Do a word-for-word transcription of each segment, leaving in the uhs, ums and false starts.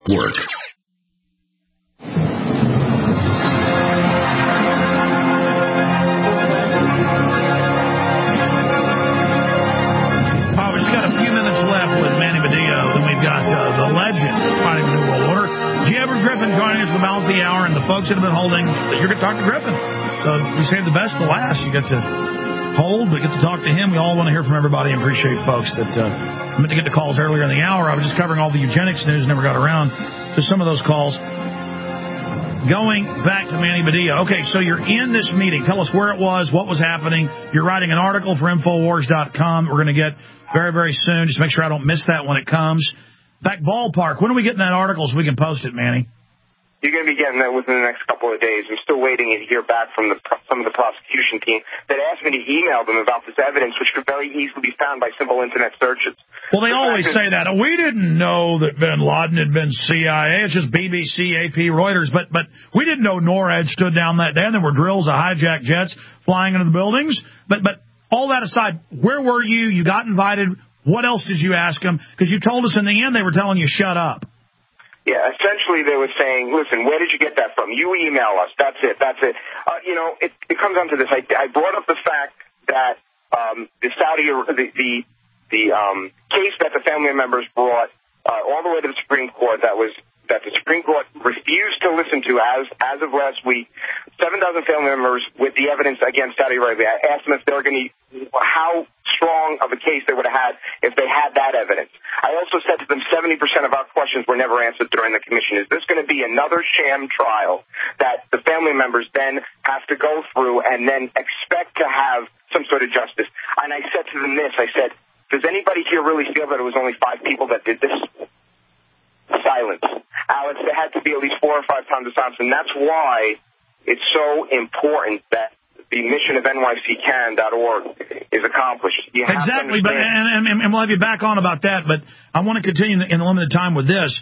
Network. G. Edward Griffin joining us for the balance of the hour, and the folks that have been holding, you're going to talk to Griffin. So we saved the best for last. You get to hold, but get to talk to him. We all want to hear from everybody and appreciate folks that uh, I meant to get the calls earlier in the hour. I was just covering all the eugenics news, never got around to some of those calls. Going back to Manny Badillo. Okay, so you're in this meeting. Tell us where it was, what was happening. You're writing an article for Infowars dot com we're going to get very, very soon. Just make sure I don't miss that when it comes. In fact, ballpark, when are we getting that article so we can post it, Manny? You're going to be getting that within the next couple of days. I'm still waiting to hear back from the, some of the prosecution team that asked me to email them about this evidence, which could very easily be found by simple Internet searches. Well, they the always say that. Oh, we didn't know that bin Laden had been C I A. It's just B B C, A P, Reuters. But but we didn't know NORAD stood down that day. And there were drills of hijacked jets flying into the buildings. But But all that aside, where were you? You got invited. What else did you ask them? Because you told us in the end they were telling you shut up. Yeah, essentially they were saying, listen, where did you get that from? You email us. That's it. That's it. Uh, you know, it, it comes down to this. I, I brought up the fact that um, the Saudi, the the, the um, case that the family members brought uh, all the way to the Supreme Court that was that the Supreme Court refused to listen to as as of last week. Seven dozen family members with the evidence against Saudi Arabia. I asked them if they were going to, how strong of a case they would have had if they had that evidence. I also said to them seventy percent of our questions were never answered during the commission. Is this going to be another sham trial that the family members then have to go through and then expect to have some sort of justice? And I said to them this, I said, does anybody here really feel that it was only five people that did this? Silence. Alex, there had to be at least four or five times the silence, and that's why it's so important that the mission of N Y C can dot org is accomplished. You have exactly, but and, and, and we'll have you back on about that, but I want to continue in the limited time with this.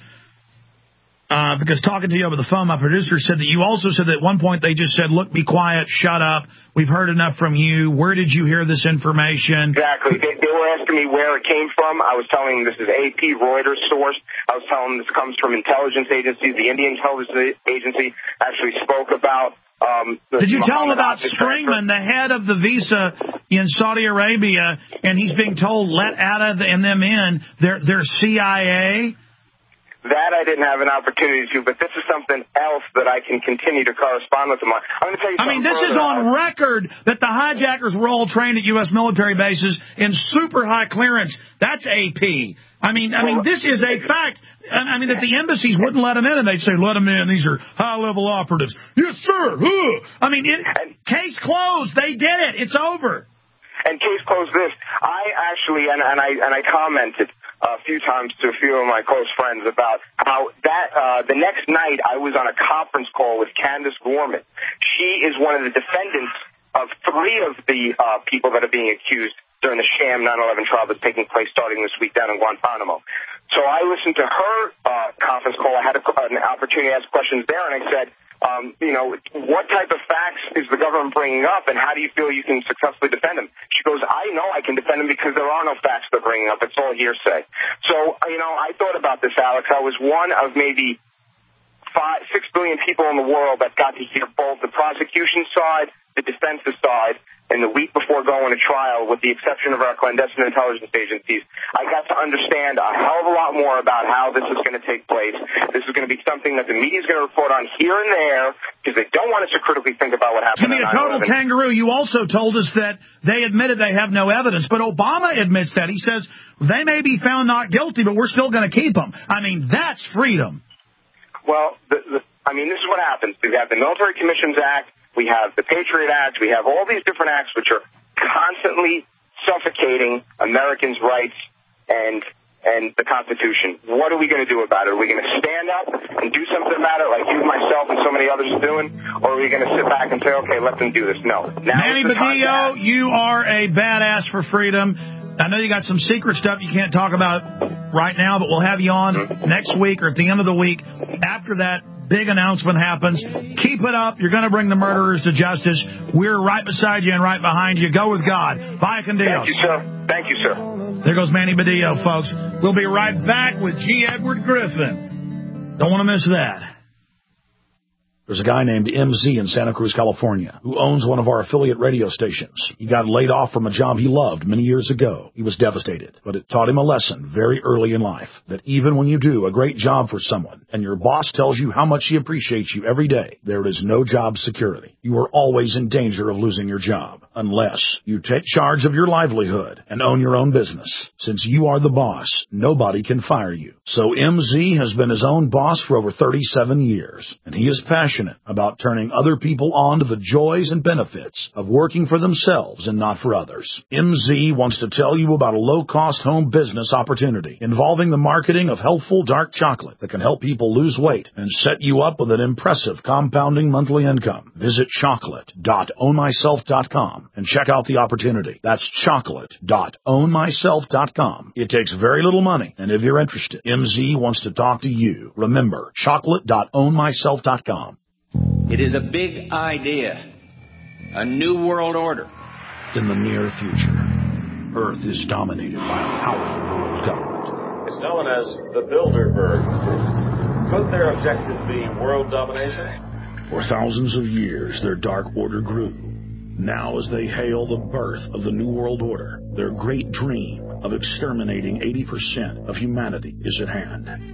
Uh, because talking to you over the phone, my producer said that you also said that at one point they just said, look, be quiet, shut up. We've heard enough from you. Where did you hear this information? Exactly. They, they were asking me where it came from. I was telling them this is A P, Reuters source. I was telling them this comes from intelligence agencies. The Indian intelligence agency actually spoke about... Um, Did you tell them about Springman, the head of the visa in Saudi Arabia, and he's being told, let Atta and them in, they're, they're C I A? That I didn't have an opportunity to, but this is something else that I can continue to correspond with them on. I'm going to tell you I mean, this further. is on record that the hijackers were all trained at U S military bases in super high clearance. That's A P. I mean, I mean, this is a fact. I mean, that the embassies wouldn't let them in, and they'd say, let them in. These are high-level operatives. Yes, sir. I mean, it, case closed. They did it. It's over. And case closed this. I actually, and, and I and I commented a few times to a few of my close friends about how that uh, the next night I was on a conference call with Candace Gorman. She is one of the defendants of three of the uh, people that are being accused during the sham nine eleven trial that's taking place starting this week down in Guantanamo. So I listened to her uh, conference call. I had a, an opportunity to ask questions there, and I said, Um, you know, what type of facts is the government bringing up, and how do you feel you can successfully defend them? She goes, I know I can defend them because there are no facts they're bringing up. It's all hearsay. So, you know, I thought about this, Alex. I was one of maybe five, six billion people in the world that got to hear both the prosecution side, the defense's side, and the week before going to trial, with the exception of our clandestine intelligence agencies, I got to understand a hell of a lot more about how this is going to take place. This is going to be something that the media is going to report on here and there because they don't want us to critically think about what happened. To be a total kangaroo, you also told us that they admitted they have no evidence, but Obama admits that. He says they may be found not guilty, but we're still going to keep them. I mean, that's freedom. Well, the, the, I mean, this is what happens. We have the Military Commissions Act. We have the Patriot Act. We have all these different acts which are constantly suffocating Americans' rights and and the Constitution. What are we going to do about it? Are we going to stand up and do something about it like you, myself, and so many others are doing? Or are we going to sit back and say, okay, let them do this? No. Now Manny Badillo, you are a badass for freedom. I know you got some secret stuff you can't talk about right now, but we'll have you on mm-hmm. next week or at the end of the week. After that big announcement happens, keep it up. You're going to bring the murderers to justice. We're right beside you and right behind you. Go with God. Bye, con Dios. Thank you, sir. Thank you, sir. There goes Manny Badillo, folks. We'll be right back with G. Edward Griffin. Don't want to miss that. There's a guy named M Z in Santa Cruz, California, who owns one of our affiliate radio stations. He got laid off from a job he loved many years ago. He was devastated, but it taught him a lesson very early in life, that even when you do a great job for someone and your boss tells you how much he appreciates you every day, there is no job security. You are always in danger of losing your job, unless you take charge of your livelihood and own your own business. Since you are the boss, nobody can fire you. So M Z has been his own boss for over thirty-seven years, and he is passionate about turning other people on to the joys and benefits of working for themselves and not for others. M Z wants to tell you about a low-cost home business opportunity involving the marketing of healthful dark chocolate that can help people lose weight and set you up with an impressive compounding monthly income. Visit chocolate dot own myself dot com and check out the opportunity. That's chocolate dot own myself dot com. It takes very little money, and if you're interested, M Z wants to talk to you. Remember, chocolate dot own myself dot com. It is a big idea, a new world order. In the near future, Earth is dominated by a powerful world government. It's known as the Bilderberg Group. Could their objective be world domination? For thousands of years, their dark order grew. Now, as they hail the birth of the New World Order, their great dream of exterminating eighty percent of humanity is at hand.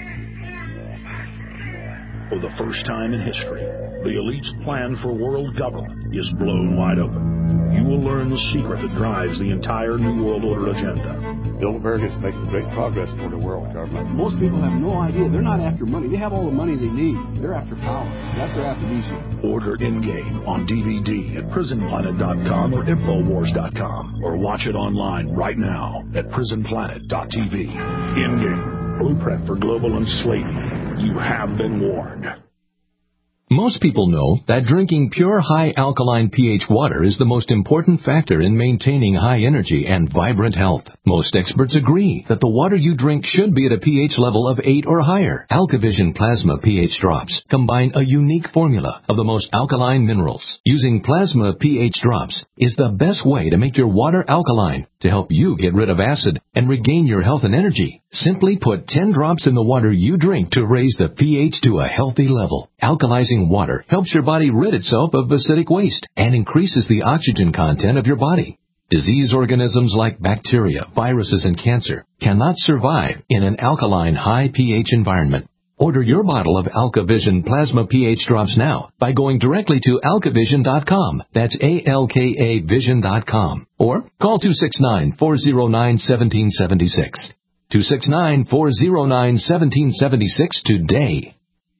For the first time in history, the elite's plan for world government is blown wide open. You will learn the secret that drives the entire New World Order agenda. Bilderberg is making great progress toward a world government. Most people have no idea. They're not after money. They have all the money they need. They're after power. That's their after Order Endgame on D V D at prison planet dot com or infowars dot com, or watch it online right now at prison planet dot t v. Endgame, blueprint for global enslavement. You have been warned. Most people know that drinking pure high alkaline pH water is the most important factor in maintaining high energy and vibrant health. Most experts agree that the water you drink should be at a pH level of eight or higher. AlkaVision Plasma pH drops combine a unique formula of the most alkaline minerals. Using plasma pH drops is the best way to make your water alkaline to help you get rid of acid and regain your health and energy. Simply put ten drops in the water you drink to raise the pH to a healthy level. Alkalizing water helps your body rid itself of acidic waste and increases the oxygen content of your body. Disease organisms like bacteria, viruses, and cancer cannot survive in an alkaline high pH environment. Order your bottle of AlkaVision Plasma pH drops now by going directly to alka vision dot com. That's A L K A vision dot com. Or call two six nine, four zero nine, one seven seven six. two six nine, four zero nine, one seven seven six today.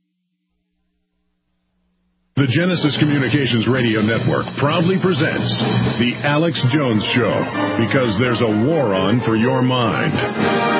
The Genesis Communications Radio Network proudly presents The Alex Jones Show, because there's a war on for your mind.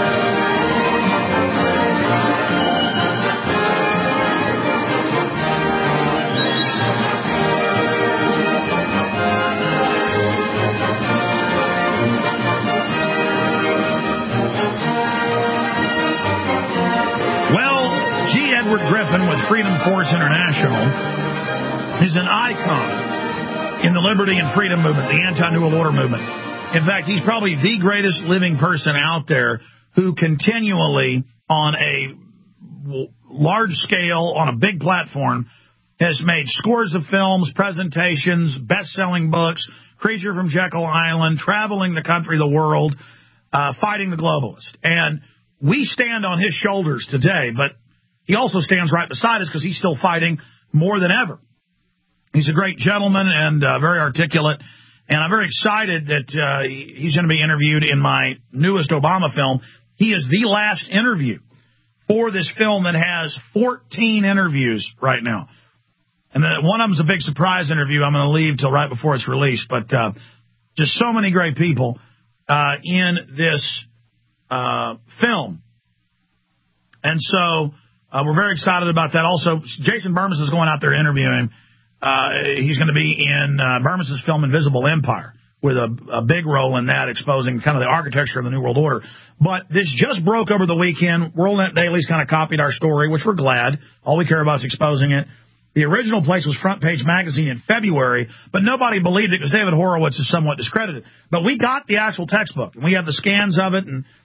Griffin with Freedom Force International is an icon in the liberty and freedom movement, the anti-New World Order movement. In fact, he's probably the greatest living person out there who continually, on a large scale, on a big platform, has made scores of films, presentations, best-selling books, Creature from Jekyll Island, traveling the country, the world, uh, fighting the globalists. And we stand on his shoulders today, but he also stands right beside us because he's still fighting more than ever. He's a great gentleman and uh, very articulate, and I'm very excited that uh, he's going to be interviewed in my newest Obama film. He is the last interview for this film that has fourteen interviews right now. And then one of them is a big surprise interview I'm going to leave till right before it's released. But uh, just so many great people uh, in this uh, film. And so uh, we're very excited about that. Also, Jason Bermas is going out there interviewing him. Uh, he's going to be in uh, Bermas' film Invisible Empire with a, a big role in that, exposing kind of the architecture of the New World Order. But this just broke over the weekend. WorldNet Daily's kind of copied our story, which we're glad. All we care about is exposing it. The original place was Front Page Magazine in February, but nobody believed it because David Horowitz is somewhat discredited. But we got the actual textbook, and we have the scans of it, and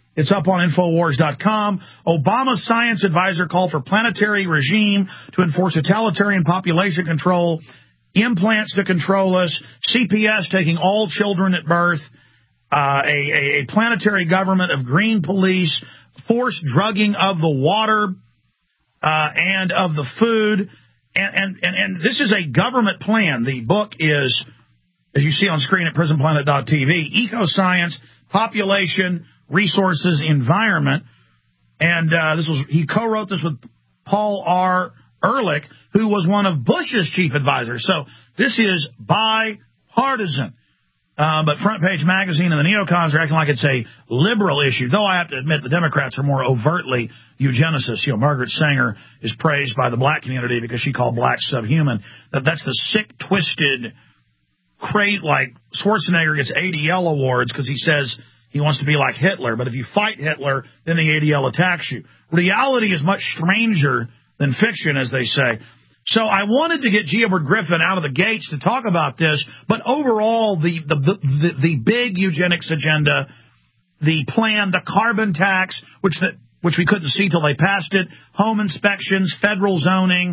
It's up on Infowars dot com. Obama's science advisor called for planetary regime to enforce totalitarian population control, implants to control us, C P S taking all children at birth, uh, a, a planetary government of green police, forced drugging of the water uh, and of the food. And, and, and, and this is a government plan. The book is, as you see on screen at prison planet dot t v, Ecoscience, Population, Resources, Environment. And uh, this was he co-wrote this with Paul R. Ehrlich, who was one of Bush's chief advisors. So this is bipartisan. Uh, but Front Page Magazine and the neocons are acting like it's a liberal issue, though I have to admit the Democrats are more overtly eugenicists. You know, Margaret Sanger is praised by the black community because she called blacks subhuman. That That's the sick, twisted, crate like Schwarzenegger gets A D L awards because he says he wants to be like Hitler. But if you fight Hitler, then the A D L attacks you. Reality is much stranger than fiction, as they say. So I wanted to get G. Edward Griffin out of the gates to talk about this, but overall, the, the, the, the big eugenics agenda, the plan, the carbon tax, which the, which we couldn't see till they passed it, home inspections, federal zoning,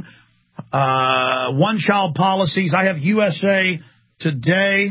uh, one-child policies. I have U S A Today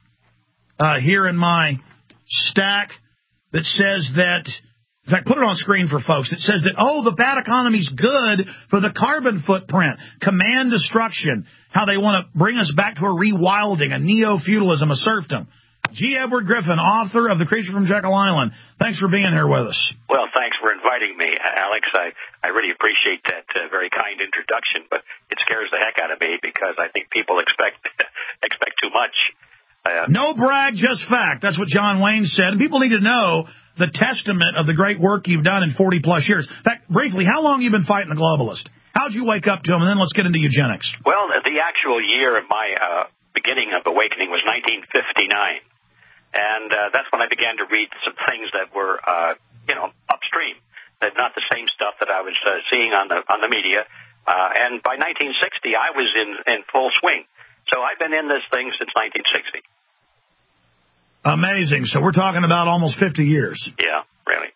uh, here in my stack that says that, in fact, put it on screen for folks. It says that, oh, the bad economy's good for the carbon footprint, command destruction, how they want to bring us back to a rewilding, a neo-feudalism, a serfdom. G. Edward Griffin, author of The Creature from Jekyll Island. Thanks for being here with us. Well, thanks for inviting me, Alex. I, I really appreciate that uh, very kind introduction, but it scares the heck out of me because I think people expect expect too much. Uh, no brag, just fact. That's what John Wayne said. And people need to know the testament of the great work you've done in forty-plus years. In fact, briefly, how long have you been fighting the globalist? How'd you wake up to him? And then let's get into eugenics. Well, the actual year of my uh, beginning of awakening was nineteen fifty-nine. And uh, that's when I began to read some things that were, uh, you know, upstream, that not the same stuff that I was uh, seeing on the on the media. Uh, and by nineteen sixty, I was in, in full swing. So I've been in this thing since nineteen sixty. Amazing. So we're talking about almost fifty years. Yeah, really.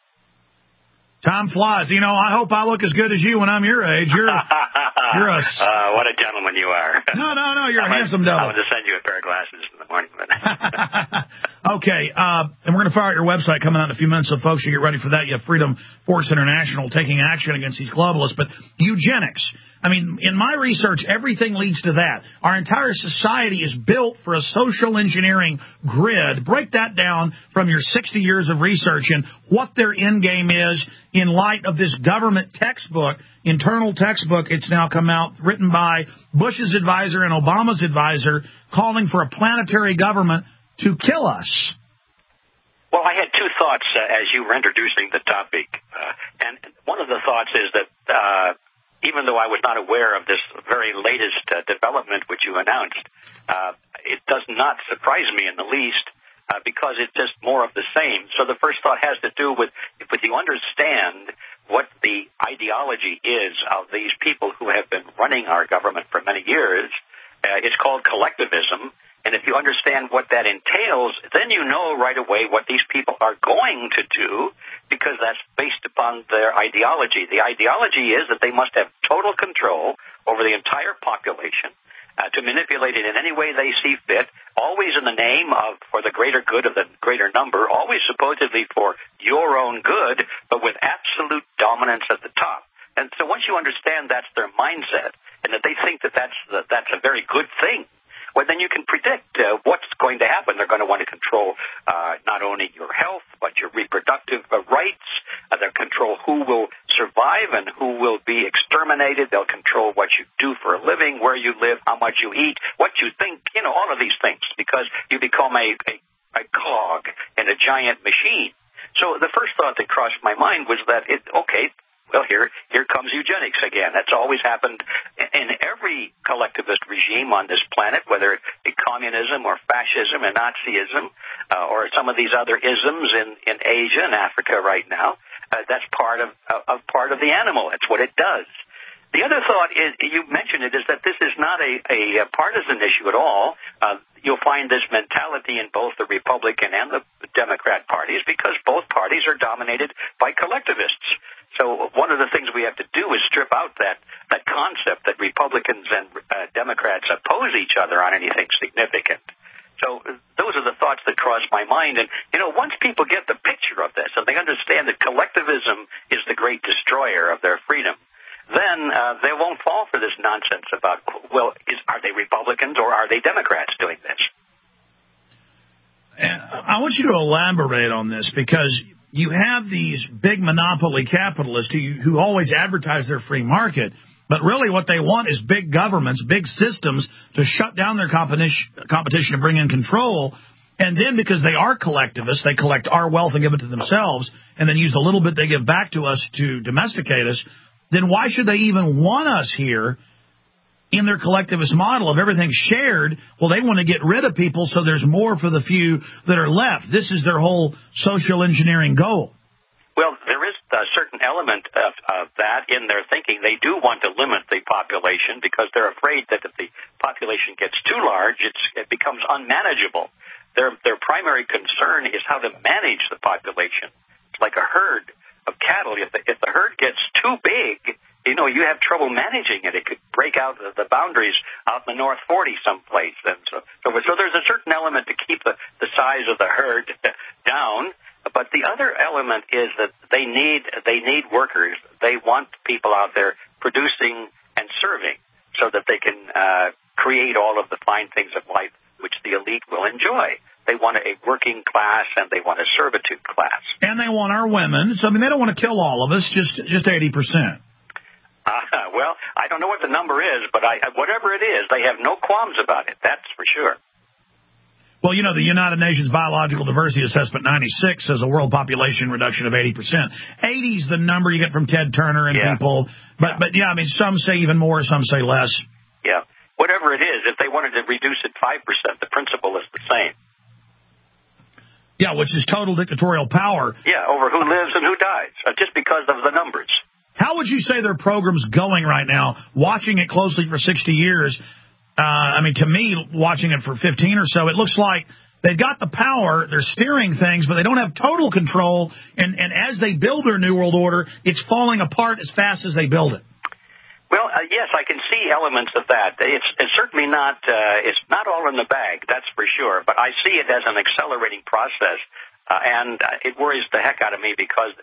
Time flies. You know, I hope I look as good as you when I'm your age. You're, you're a... Uh, what a gentleman you are. No, no, no. You're I'm a handsome devil. I'm going to send you a pair of glasses in the morning. Okay, uh, and we're going to fire out your website coming out in a few minutes, so folks, you get ready for that. You have Freedom Force International taking action against these globalists. But eugenics, I mean, in my research, everything leads to that. Our entire society is built for a social engineering grid. Break that down from your sixty years of research and what their end game is in light of this government textbook, internal textbook. It's now come out, written by Bush's advisor and Obama's advisor, calling for a planetary government to kill us. Well, I had two thoughts uh, as you were introducing the topic. Uh, and one of the thoughts is that uh, even though I was not aware of this very latest uh, development which you announced, uh, it does not surprise me in the least uh, because it's just more of the same. So the first thought has to do with if you understand what the ideology is of these people who have been running our government for many years. Uh, it's called collectivism. And if you understand what that entails, then you know right away what these people are going to do because that's based upon their ideology. The ideology is that they must have total control over the entire population uh, to manipulate it in any way they see fit, always in the name of for the greater good of the greater number, always supposedly for your own good, but with absolute dominance at the top. And so once you understand that's their mindset and that they think that that's, that that's a very good thing, well, then you can predict uh, what's going to happen. They're going to want to control uh, not only your health, but your reproductive uh, rights. Uh, they'll control who will survive and who will be exterminated. They'll control what you do for a living, where you live, how much you eat, what you think, you know, all of these things, because you become a, a, a cog in a giant machine. So the first thought that crossed my mind was that, it okay, well, here here comes eugenics again. That's always happened in every collectivist regime on this planet, whether it be communism or fascism or Nazism uh, or some of these other isms in, in Asia and Africa right now. Uh, that's part of, of, of part of the animal. That's what it does. The other thought is, you mentioned it, is that this is not a, a partisan issue at all. Uh, you'll find this mentality in both the Republican and the Democrat parties because both parties are dominated by collectivists. So one of the things we have to do is strip out that, that concept that Republicans and uh, Democrats oppose each other on anything significant. So those are the thoughts that cross my mind. And, you know, once people get the picture of this and they understand that collectivism is the great destroyer of their freedom, then uh, they won't fall for this nonsense about, well, is, are they Republicans or are they Democrats doing this? I want you to elaborate on this because you have these big monopoly capitalists who, who always advertise their free market, but really what they want is big governments, big systems to shut down their competition, competition and bring in control. And then because they are collectivists, they collect our wealth and give it to themselves and then use the little bit they give back to us to domesticate us. Then why should they even want us here in their collectivist model of everything shared? Well, they want to get rid of people so there's more for the few that are left. This is their whole social engineering goal. Well, there is a certain element of, of that in their thinking. They do want to limit the population because they're afraid that if the population gets too large, it's, it becomes unmanageable. Their, their primary concern is how to manage the population. It's like a herd of cattle. If the, if the herd gets too big, you know, you have trouble managing it. It could break out the, the boundaries out in the North forty someplace. And so, so, so there's a certain element to keep the, the size of the herd down. But the other element is that they need they need workers. They want people out there producing and serving so that they can uh, create all of the fine things of life which the elite will enjoy. They want a working class, and they want a servitude class. And they want our women. So, I mean, they don't want to kill all of us, just just eighty percent. Uh, well, I don't know what the number is, but I, whatever it is, they have no qualms about it. That's for sure. Well, you know, the United Nations Biological Diversity Assessment ninety-six says a world population reduction of eighty percent. eighty is the number you get from Ted Turner and yeah. people. But, yeah. but yeah, I mean, some say even more, some say less. Yeah. Whatever it is, if they wanted to reduce it five percent, the principle is the same. Yeah, which is total dictatorial power. Yeah, over who lives and who dies, uh, just because of the numbers. How would you say their program's going right now? Watching it closely for sixty years, uh, I mean, to me, watching it for fifteen or so, it looks like they've got the power, they're steering things, but they don't have total control. And, and as they build their New World Order, it's falling apart as fast as they build it. Well, uh, yes, I can see elements of that. It's, it's certainly not uh, it's not all in the bag, that's for sure. But I see it as an accelerating process, uh, and uh, it worries the heck out of me because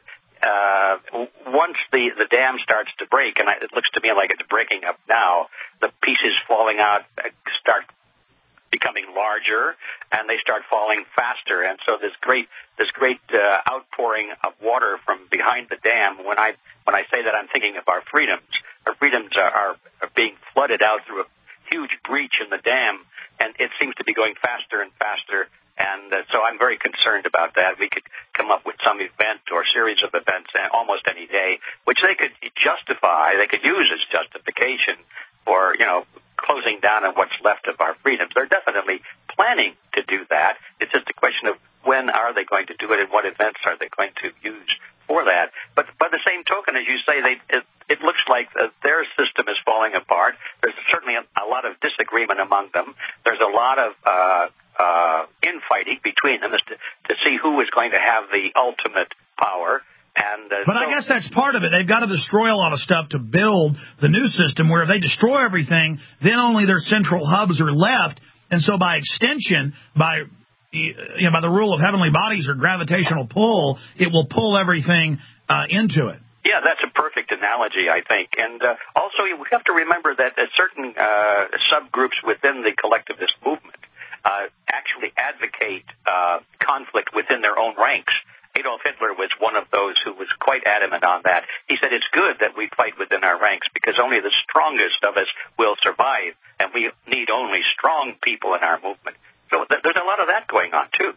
uh, once the, the dam starts to break, and I, it looks to me like it's breaking up now, the pieces falling out start becoming larger, and they start falling faster. And so this great this great uh, outpouring of water from behind the dam. When I when I say that, I'm thinking of our freedoms. Our freedoms are, are, are being flooded out through a huge breach in the dam, and it seems to be going faster and faster. And uh, so I'm very concerned about that. We could come up with some event or series of events almost any day, which they could justify, they could use as justification for, you know, closing down on what's left of our freedoms. They're definitely planning to do that. It's just a question of when are they going to do it and what events are they going to use for that. But by the same token, as you say, they, it, it looks like uh, their system is falling apart. There's certainly a, a lot of disagreement among them. There's a lot of uh, uh, infighting between them as to, to see who is going to have the ultimate power. And, uh, but so, I guess that's part of it. They've got to destroy a lot of stuff to build the new system, where if they destroy everything, then only their central hubs are left. And so by extension, by you know, by the rule of heavenly bodies or gravitational pull, it will pull everything uh, into it. Yeah, that's a perfect analogy, I think. And uh, also, we have to remember that uh, certain uh, subgroups within the collectivist movement uh, actually advocate uh, conflict within their own ranks. Adolf Hitler was one of those who was quite adamant on that. He said it's good that we fight within our ranks because only the strongest of us will survive, and we need only strong people in our movement. So th- there's a lot of that going on, too.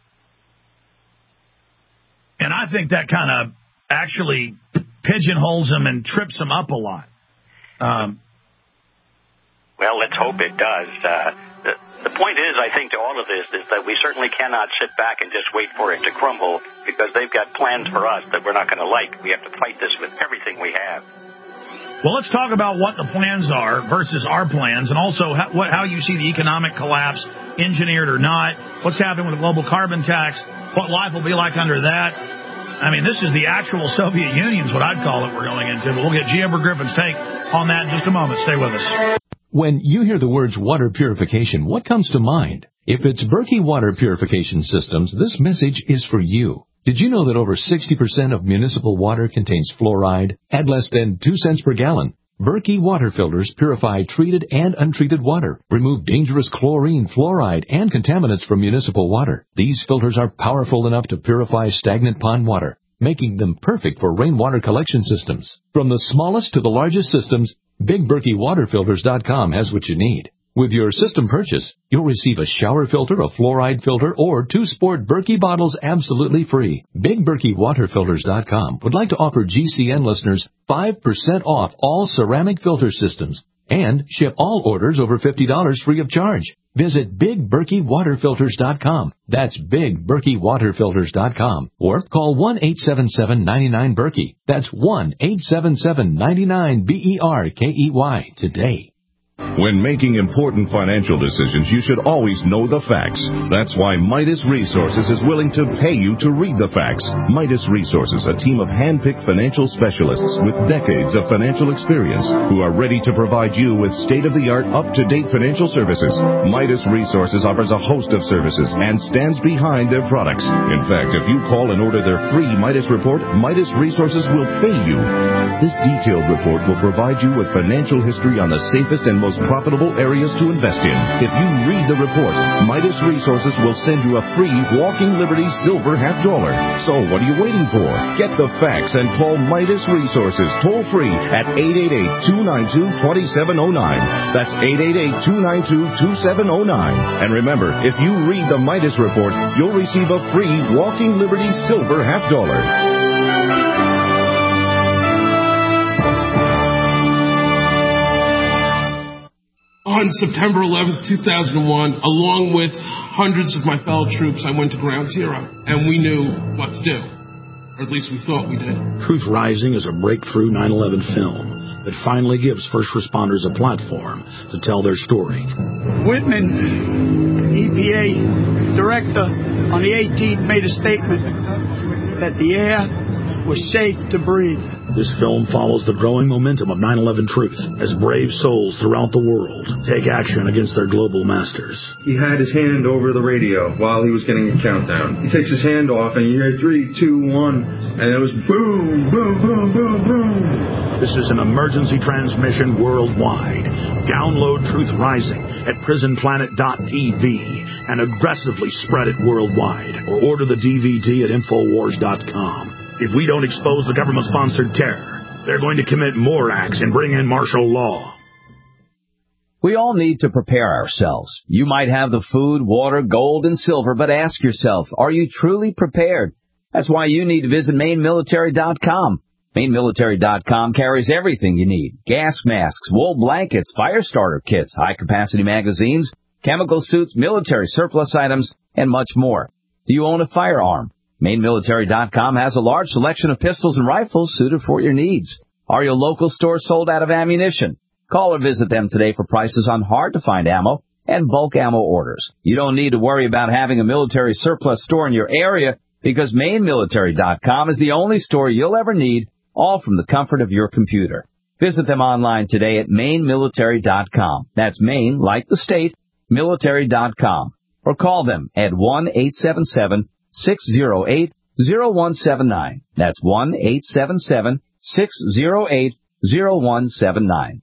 And I think that kind of actually pigeonholes them and trips them up a lot. Um, well, let's hope it does. Uh, the, the point is, I think, to all of this is that we certainly cannot sit back and just wait for it to crumble because they've got plans for us that we're not going to like. We have to fight this with everything we have. Well, let's talk about what the plans are versus our plans, and also how, what, how you see the economic collapse, engineered or not, what's happening with the global carbon tax, what life will be like under that. I mean, this is the actual Soviet Union is what I'd call it we're going into, but we'll get G. Edward Griffin's take on that in just a moment. Stay with us. When you hear the words water purification, what comes to mind? If it's Berkey Water Purification Systems, this message is for you. Did you know that over sixty percent of municipal water contains fluoride at less than two cents per gallon? Berkey water filters purify treated and untreated water, remove dangerous chlorine, fluoride, and contaminants from municipal water. These filters are powerful enough to purify stagnant pond water, making them perfect for rainwater collection systems. From the smallest to the largest systems, Big Berkey Water Filters dot com has what you need. With your system purchase, you'll receive a shower filter, a fluoride filter, or two sport Berkey bottles absolutely free. Big Berkey Water Filters dot com would like to offer G C N listeners five percent off all ceramic filter systems and ship all orders over fifty dollars free of charge. Visit Big Berkey Water Filters dot com. That's Big Berkey Water Filters dot com. Or call one eight seven seven, nine nine, Berkey. That's one eight seven seven, nine nine, B E R K E Y today. When making important financial decisions, you should always know the facts. That's why Midas Resources is willing to pay you to read the facts. Midas Resources, a team of hand-picked financial specialists with decades of financial experience who are ready to provide you with state-of-the-art, up-to-date financial services. Midas Resources offers a host of services and stands behind their products. In fact, if you call and order their free Midas report, Midas Resources will pay you. This detailed report will provide you with financial history on the safest and most most profitable areas to invest in. If you read the report, Midas Resources will send you a free Walking Liberty silver half dollar. So what are you waiting for? Get the facts and call Midas Resources toll free at eight eight eight, two nine two, two seven zero nine. That's eight eight eight, two nine two, two seven zero nine. And remember, if you read the Midas report, you'll receive a free Walking Liberty silver half dollar. On September eleventh, two thousand one, along with hundreds of my fellow troops, I went to Ground Zero, and we knew what to do. Or at least we thought we did. Truth Rising is a breakthrough nine eleven film that finally gives first responders a platform to tell their story. Whitman, E P A director, on the eighteenth made a statement that the air was safe to breathe. This film follows the growing momentum of nine eleven truth as brave souls throughout the world take action against their global masters. He had his hand over the radio while he was getting a countdown. He takes his hand off and you hear three, two, one, and it was boom, boom, boom, boom, boom. This is an emergency transmission worldwide. Download Truth Rising at prison planet dot t v and aggressively spread it worldwide, or order the D V D at infowars dot com. If we don't expose the government-sponsored terror, they're going to commit more acts and bring in martial law. We all need to prepare ourselves. You might have the food, water, gold, and silver, but ask yourself, are you truly prepared? That's why you need to visit Maine military dot com. Maine military dot com carries everything you need. Gas masks, wool blankets, fire starter kits, high-capacity magazines, chemical suits, military surplus items, and much more. Do you own a firearm? Maine military dot com has a large selection of pistols and rifles suited for your needs. Are your local stores sold out of ammunition? Call or visit them today for prices on hard-to-find ammo and bulk ammo orders. You don't need to worry about having a military surplus store in your area because Maine military dot com is the only store you'll ever need, all from the comfort of your computer. Visit them online today at Maine military dot com. That's Maine, like the state, military dot com. Or call them at one eight seven seven, six zero eight, zero one seven nine. That's one eight seven seven, six zero eight, zero one seven nine.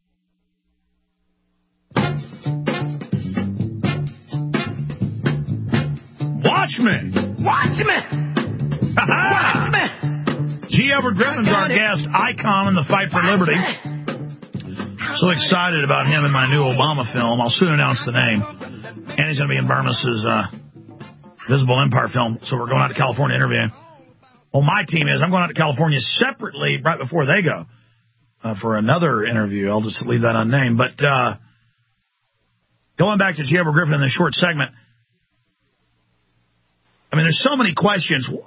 Watchmen! Watchmen! Watchmen! G. Edward Griffin's our guest, icon in the fight for liberty. So excited about him in my new Obama film. I'll soon announce the name. And he's going to be in Burmas's uh, Visible Empire film. So we're going out to California to interview him. Well, my team is. I'm going out to California separately right before they go uh, for another interview. I'll just leave that unnamed. But uh, going back to G. Edward Griffin in this short segment, I mean, there's so many questions.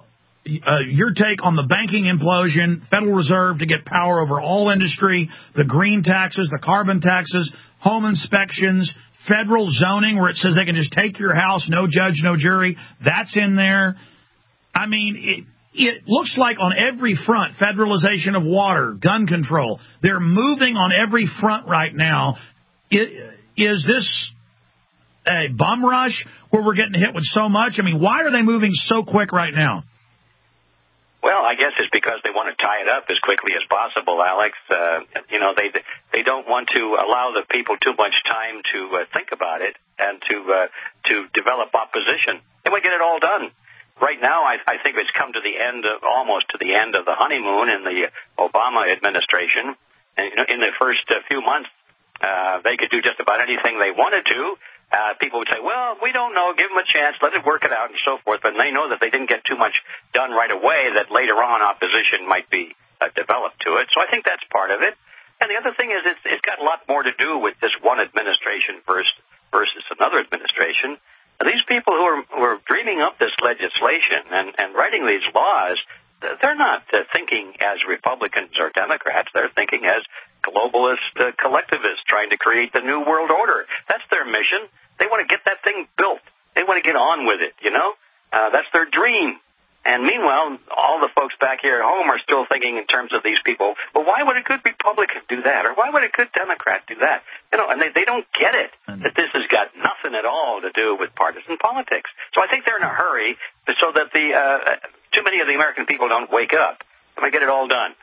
uh, your take on the banking implosion, Federal Reserve to get power over all industry, the green taxes, the carbon taxes, home inspections, federal zoning where it says they can just take your house, no judge, no jury. That's in there. I mean, it, it looks like on every front, federalization of water, gun control. They're moving on every front right now. It, is this a bum rush where we're getting hit with so much? I mean, why are they moving so quick right now? Well, I guess it's because they want to tie it up as quickly as possible, Alex. Uh, you know, they they don't want to allow the people too much time to uh, think about it and to uh, to develop opposition. They want to get it all done. Right now, I, I think it's come to the end of almost to the end of the honeymoon in the Obama administration. And you know, in the first uh, few months, uh, they could do just about anything they wanted to. Uh, people would say, well, we don't know, give them a chance, let it work it out, and so forth. But they know that they didn't get too much done right away, that later on opposition might be uh, developed to it. So I think that's part of it. And the other thing is it's, it's got a lot more to do with this one administration versus, versus another administration. And these people who are, who are dreaming up this legislation and, and writing these laws, they're not uh, thinking as Republicans or Democrats. They're thinking as globalist uh, collectivists trying to create the new world order. That's their mission. They want to get that thing built. They want to get on with it, you know? Uh, that's their dream. And meanwhile, all the folks back here at home are still thinking in terms of these people, well, why would a good Republican do that? Or why would a good Democrat do that? You know, and they, they don't get it, that this has got nothing at all to do with partisan politics. So I think they're in a hurry so that the uh, too many of the American people don't wake up. They're going to get it all done.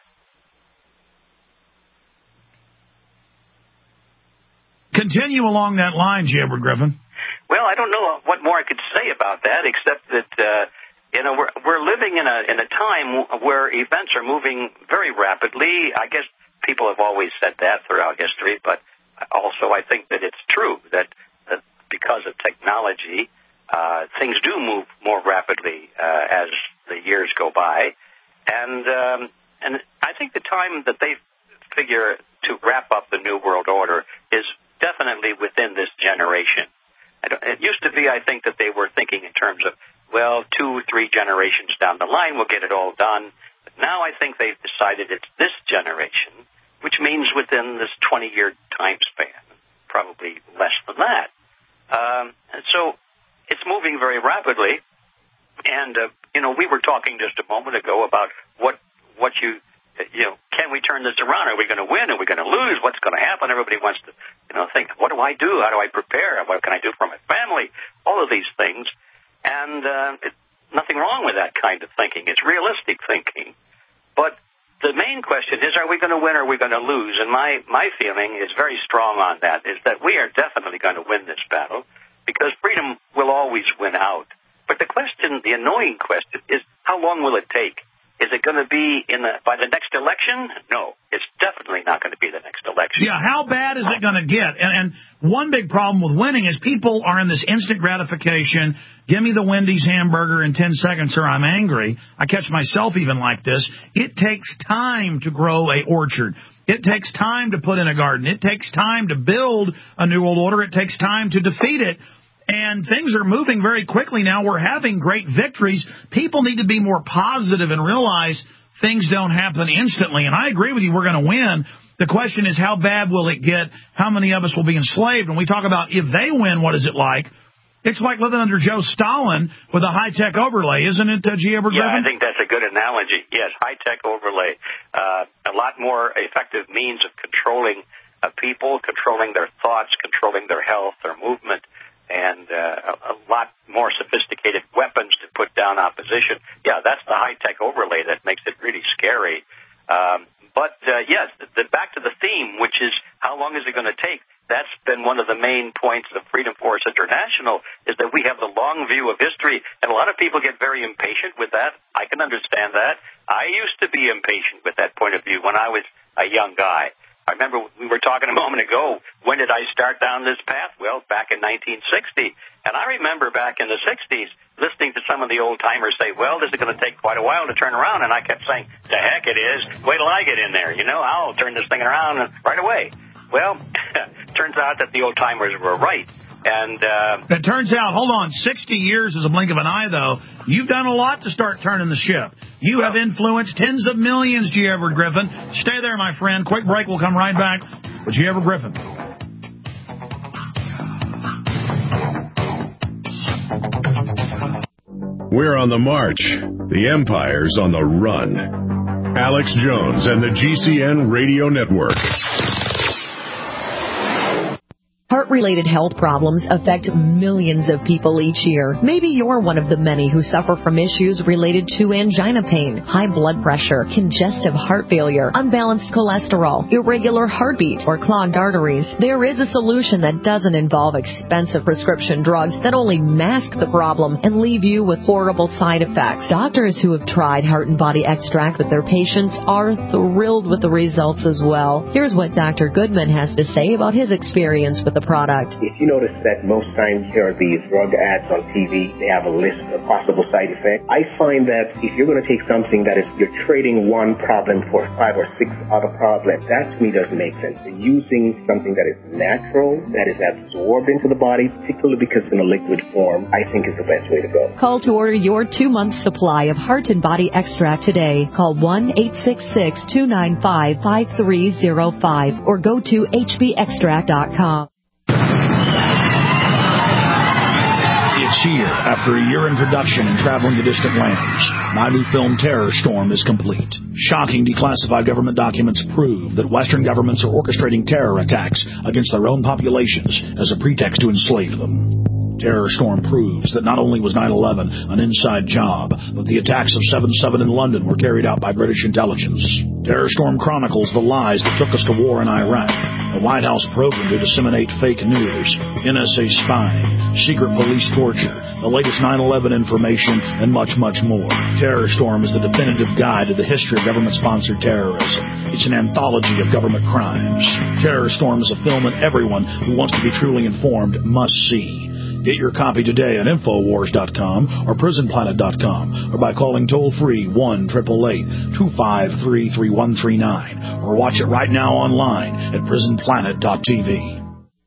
Continue along that line, J. Edward Griffin. Well, I don't know what more I could say about that, except that uh, you know we're we're living in a in a time where events are moving very rapidly. I guess people have always said that throughout history, but also I think that it's true that, that because of technology, uh, things do move more rapidly uh, as the years go by, and um, and I think the time that they figure to wrap up the New World Order is definitely within this generation. I don't, it used to be, I think, that they were thinking in terms of, well, two, three generations down the line, we'll get it all done. But now I think they've decided it's this generation, which means within this twenty-year time span, probably less than that. Um, and so it's moving very rapidly. And, uh, you know, we were talking just a moment ago about what what you... You know, can we turn this around? Are we going to win? Are we going to lose? What's going to happen? Everybody wants to, you know, think, what do I do? How do I prepare? What can I do for my family? All of these things. And uh, it, nothing wrong with that kind of thinking. It's realistic thinking. But the main question is, are we going to win or are we going to lose? And my, my feeling is very strong on that, is that we are definitely going to win this battle because freedom will always win out. But the question, the annoying question, is how long will it take? Is it going to be in the by the next election? No, it's definitely not going to be the next election. Yeah, how bad is it going to get? And, and one big problem with winning is people are in this instant gratification. Give me the Wendy's hamburger in ten seconds or I'm angry. I catch myself even like this. It takes time to grow a orchard. It takes time to put in a garden. It takes time to build a new world order. It takes time to defeat it. And things are moving very quickly now. We're having great victories. People need to be more positive and realize things don't happen instantly. And I agree with you, we're going to win. The question is, how bad will it get? How many of us will be enslaved? When we talk about if they win, what is it like? It's like living under Joe Stalin with a high-tech overlay, isn't it, uh, G. Edward Yeah, Griffin? I think that's a good analogy. Yes, high-tech overlay. Uh, a lot more effective means of controlling uh, people, controlling their thoughts, controlling their health, their movement, and uh, a, a lot more sophisticated weapons to put down opposition. Yeah, that's the high-tech overlay that makes it really scary. Um, but, uh, yes, the, back to the theme, which is how long is it going to take? That's been one of the main points of Freedom Force International, is that we have the long view of history, and a lot of people get very impatient with that. I can understand that. I used to be impatient with that point of view when I was a young guy. I remember we were talking a moment ago, when did I start down this path? Well, back in nineteen sixty. And I remember back in the sixties listening to some of the old-timers say, well, this is going to take quite a while to turn around. And I kept saying, the heck it is. Wait till I get in there. You know, I'll turn this thing around right away. Well, turns out that the old-timers were right. And uh, it turns out, hold on, sixty years is a blink of an eye, though. You've done a lot to start turning the ship. You have influenced tens of millions, G. Edward Griffin. Stay there, my friend. Quick break. We'll come right back with G. Edward Griffin. We're on the march. The empire's on the run. Alex Jones and the G C N Radio Network. Heart-related health problems affect millions of people each year. Maybe you're one of the many who suffer from issues related to angina pain, high blood pressure, congestive heart failure, unbalanced cholesterol, irregular heartbeat, or clogged arteries. There is a solution that doesn't involve expensive prescription drugs that only mask the problem and leave you with horrible side effects. Doctors who have tried Heart and Body Extract with their patients are thrilled with the results as well. Here's what Doctor Goodman has to say about his experience with the product. If you notice that most times there are these drug ads on T V, they have a list of possible side effects. I find that if you're going to take something that is, you're trading one problem for five or six other problems, that to me doesn't make sense. Using something that is natural, that is absorbed into the body, particularly because it's in a liquid form, I think is the best way to go. Call to order your two-month supply of Heart and Body Extract today. Call one eight six six, two nine five, five three zero five or go to H B extract dot com. It's here. After a year in production and traveling to distant lands, my new film Terror Storm is complete. Shocking declassified government documents prove that Western governments are orchestrating terror attacks against their own populations as a pretext to enslave them. Terror Storm proves that not only was nine eleven an inside job, but the attacks of seven seven in London were carried out by British intelligence. Terror Storm chronicles the lies that took us to war in Iraq, the White House program to disseminate fake news, N S A spying, secret police torture, the latest nine eleven information, and much, much more. Terror Storm is the definitive guide to the history of government-sponsored terrorism. It's an anthology of government crimes. Terror Storm is a film that everyone who wants to be truly informed must see. Get your copy today at Infowars dot com or Prison Planet dot com or by calling toll-free one eight eight eight, two five three, three one three nine or watch it right now online at Prison Planet dot T V.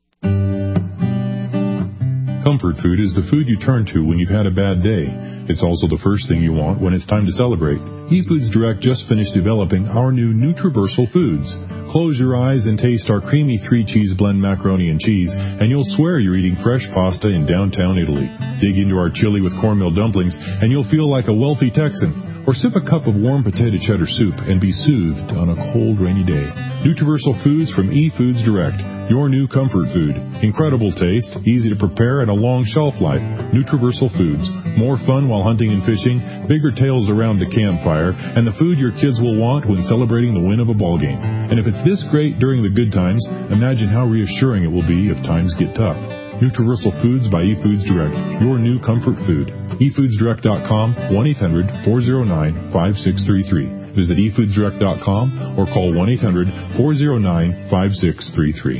Comfort food is the food you turn to when you've had a bad day. It's also the first thing you want when it's time to celebrate. eFoods Direct just finished developing our new Nutriversal Foods. Close your eyes and taste our creamy three-cheese blend macaroni and cheese, and you'll swear you're eating fresh pasta in downtown Italy. Dig into our chili with cornmeal dumplings, and you'll feel like a wealthy Texan. Or sip a cup of warm potato cheddar soup and be soothed on a cold, rainy day. Nutriversal Foods from eFoods Direct, your new comfort food. Incredible taste, easy to prepare, and a long shelf life. Nutriversal Foods. More fun while hunting and fishing, bigger tales around the campfire, and the food your kids will want when celebrating the win of a ball game. And if it's this great during the good times, imagine how reassuring it will be if times get tough. Nutriversal Foods by eFoods Direct, your new comfort food. e foods direct dot com, one eight hundred, four oh nine, five six three three. Visit e foods direct dot com or call one eight hundred, four oh nine, five six three three.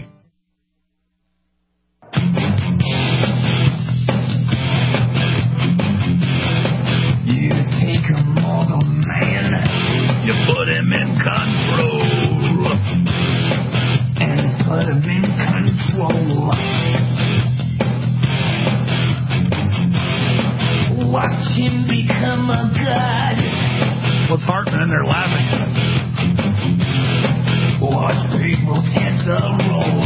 You take a mortal man, you put him in control, and put him in control. Watch him become a god. What's Hartman in there laughing? Watch people's heads roll.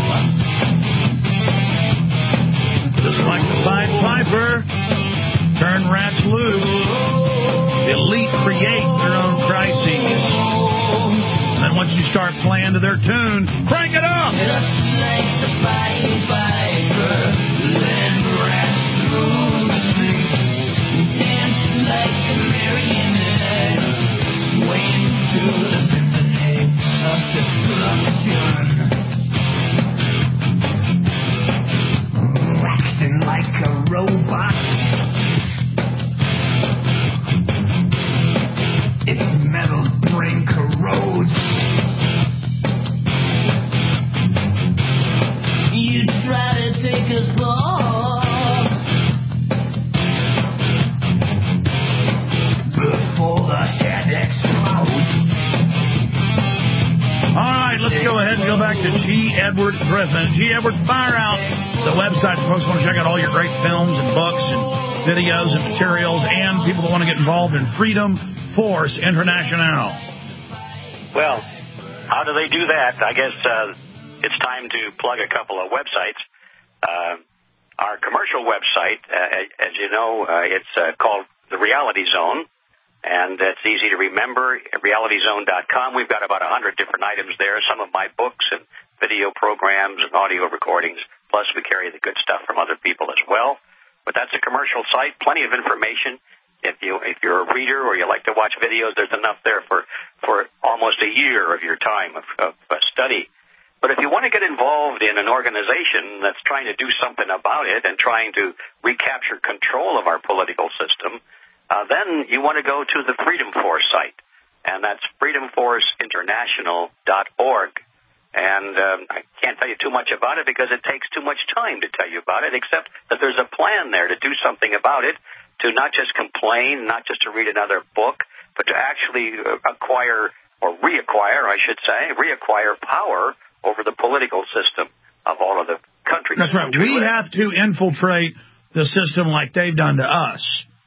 Just like the Pied Piper, turn rats loose. The elite create their own crises. And then once you start playing to their tune, crank it up! Just like the Pied Piper, let rats loose. Dance like a marionette, swaying to the symphony of destruction. Acting like a robot, its metal brain corrodes. You try to take us boss before the head explodes. All right, let's go ahead and go back to G. Edward Griffin. G. Edward, fire out. the website for folks who want to check out all your great films and books and videos and materials, and people that want to get involved in Freedom Force International. Well, how do they do that? I guess uh, it's time to plug a couple of websites. Uh, our commercial website, uh, as you know, uh, it's uh, called The Reality Zone, and it's easy to remember, reality zone dot com. We've got about one hundred different items there, some of my books and video programs and audio recordings, plus we carry the good stuff from other people as well. But that's a commercial site, plenty of information. If you if you're a reader or you like to watch videos, there's enough there for, for almost a year of your time of, of uh, study. But if you want to get involved in an organization that's trying to do something about it and trying to recapture control of our political system, uh, then you want to go to the Freedom Force site, and that's freedom force international dot org. And um, I can't tell you too much about it because it takes too much time to tell you about it, except that there's a plan there to do something about it, to not just complain, not just to read another book, but to actually acquire, or reacquire, I should say, reacquire power over the political system of all of the countries. That's right. We have to infiltrate the system like they've done to us.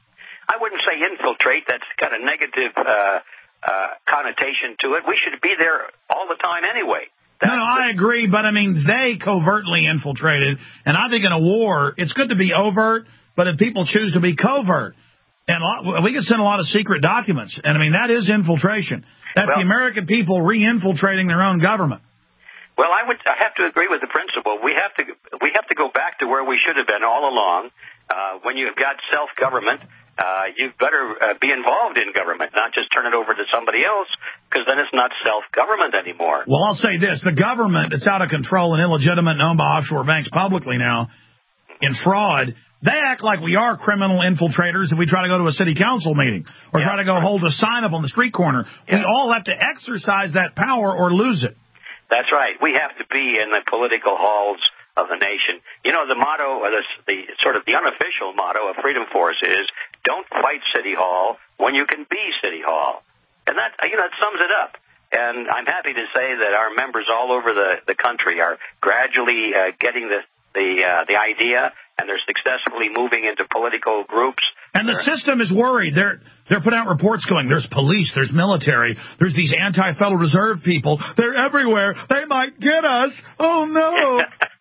I wouldn't say infiltrate. That's got a negative uh, uh, connotation to it. We should be there all the time anyway. No, no, I agree, but I mean, they covertly infiltrated, and I think in a war, it's good to be overt, but if people choose to be covert, and a lot, we can send a lot of secret documents, and I mean, that is infiltration. That's well, the American people re-infiltrating their own government. Well, I would I have to agree with the principle. We have to we have to go back to where we should have been all along. Uh, when you've got self-government, uh, you better uh, be involved in government, not just turn it over to somebody else, because then it's not self-government anymore. Well, I'll say this. The government that's out of control and illegitimate and owned by offshore banks publicly now in fraud, they act like we are criminal infiltrators if we try to go to a city council meeting or yeah. try to go hold a sign up on the street corner. Yeah. We all have to exercise that power or lose it. That's right. We have to be in the political halls of the nation. You know, the motto, or the, the sort of the unofficial motto of Freedom Force is, don't fight City Hall when you can be City Hall. And that, you know, that sums it up. And I'm happy to say that our members all over the, the country are gradually uh, getting the the uh, the idea, and they're successfully moving into political groups. And the system is worried. They're they're putting out reports going, there's police, there's military, there's these anti-Federal Reserve people. They're everywhere. They might get us. Oh, no.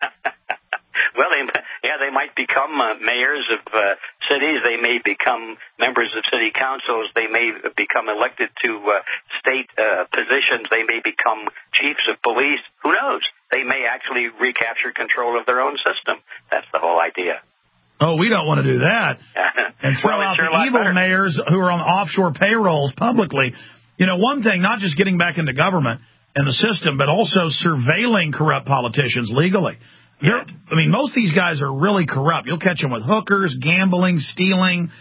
Well, they, yeah, they might become uh, mayors of uh, cities. They may become members of city councils. They may become elected to uh, state uh, positions. They may become chiefs of police. Who knows? They may actually recapture control of their own system. That's the whole idea. Oh, we don't want to do that. And throw well, out sure the evil better. mayors who are on offshore payrolls publicly. You know, one thing, not just getting back into government and the system, but also surveilling corrupt politicians legally. They're, I mean, most of these guys are really corrupt. You'll catch them with hookers, gambling, stealing,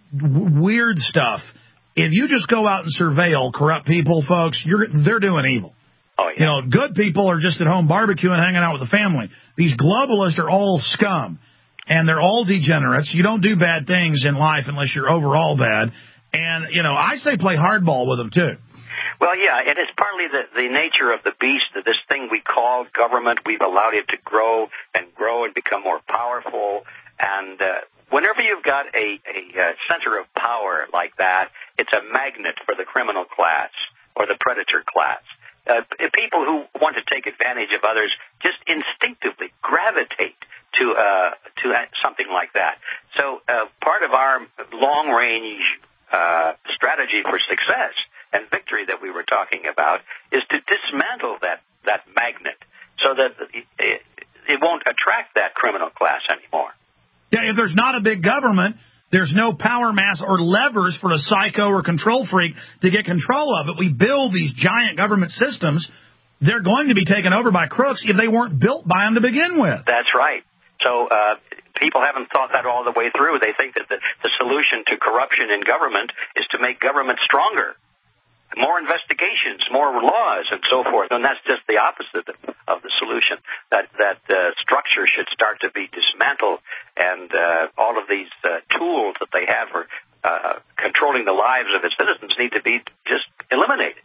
w- weird stuff. If you just go out and surveil corrupt people, folks, you're they're doing evil. Oh, yeah. You know, good people are just at home barbecuing, hanging out with the family. These globalists are all scum, and they're all degenerates. You don't do bad things in life unless you're overall bad. And, you know, I say play hardball with them, too. Well, yeah, and it's partly the, the nature of the beast, this thing we call government. We've allowed it to grow and grow and become more powerful. And uh, whenever you've got a, a, a center of power like that, it's a magnet for the criminal class or the predator class. Uh, people who want to take advantage of others just instinctively gravitate to uh, to something like that. So uh, part of our long-range uh, strategy for success and victory that we were talking about is to dismantle that, that magnet so that it, it won't attract that criminal class anymore. Yeah, if there's not a big government, there's no power mass or levers for a psycho or control freak to get control of it. We build these giant government systems. They're going to be taken over by crooks if they weren't built by them to begin with. That's right. So uh, people haven't thought that all the way through. They think that the, the solution to corruption in government is to make government stronger. More investigations, more laws, and so forth. And that's just the opposite of, of the solution. That that uh, structure should start to be dismantled, and uh, all of these uh, tools that they have for uh, controlling the lives of its citizens need to be just eliminated.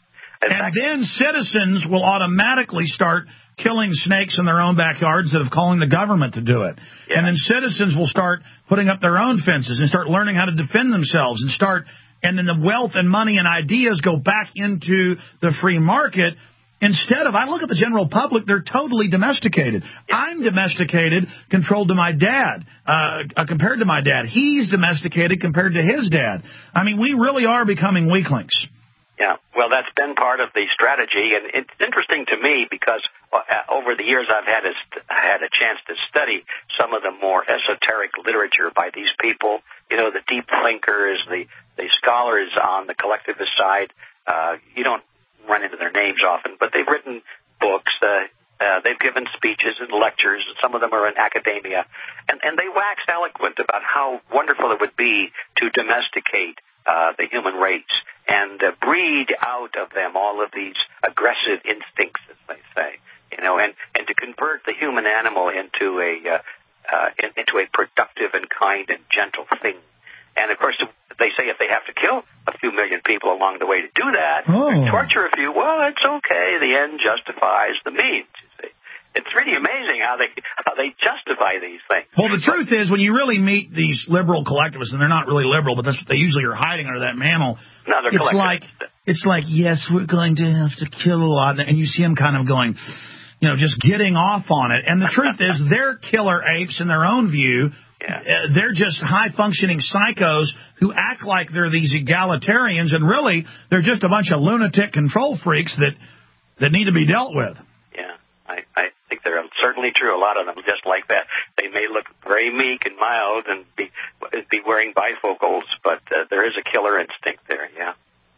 And then citizens will automatically start killing snakes in their own backyard instead of calling the government to do it. Yeah. And then citizens will start putting up their own fences and start learning how to defend themselves and start, and then the wealth and money and ideas go back into the free market. Instead of, I look at the general public, they're totally domesticated. Yeah. I'm domesticated, controlled to my dad, uh, compared to my dad. He's domesticated compared to his dad. I mean, we really are becoming weaklings. Yeah, well, that's been part of the strategy, and it's interesting to me because uh, over the years I've had a, st- had a chance to study some of the more esoteric literature by these people, you know, the deep thinkers, the, the scholars on the collectivist side. Uh, you don't run into their names often, but they've written books, uh, uh, they've given speeches and lectures, and some of them are in academia, and, and they wax eloquent about how wonderful it would be to domesticate uh, the human race and uh, breed out of them all of these aggressive instincts, as they say, you know, and, and to convert the human animal into a uh, uh, in, into a productive and kind and gentle thing. And, of course, they say if they have to kill a few million people along the way to do that, oh. torture a few, well, it's okay. The end justifies the means, you see. It's really amazing how they how they justify these things. Well, the truth is, when you really meet these liberal collectivists, and they're not really liberal, but that's what they usually are hiding under that mantle, no, they're it's like, it's like, yes, we're going to have to kill a lot, and you see them kind of going, you know, just getting off on it. And the truth is, they're killer apes in their own view. Yeah. Uh, they're just high-functioning psychos who act like they're these egalitarians, and really, they're just a bunch of lunatic control freaks that, that need to be dealt with. Yeah, I, I think they're certainly true. A lot of them just like that. They may look very meek and mild and be be wearing bifocals, but uh, there is a killer instinct there, yeah.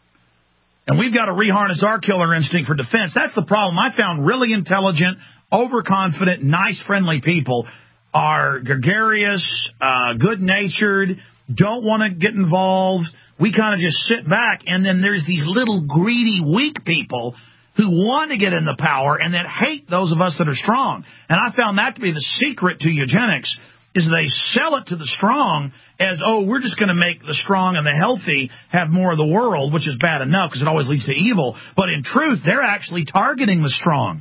And we've got to reharness our killer instinct for defense. That's the problem. I found really intelligent, overconfident, nice, friendly people are gregarious, uh, good-natured, don't want to get involved. We kind of just sit back, and then there's these little greedy, weak people who want to get into power and that hate those of us that are strong. And I found that to be the secret to eugenics, is they sell it to the strong as, oh, we're just going to make the strong and the healthy have more of the world, which is bad enough because it always leads to evil. But in truth, they're actually targeting the strong.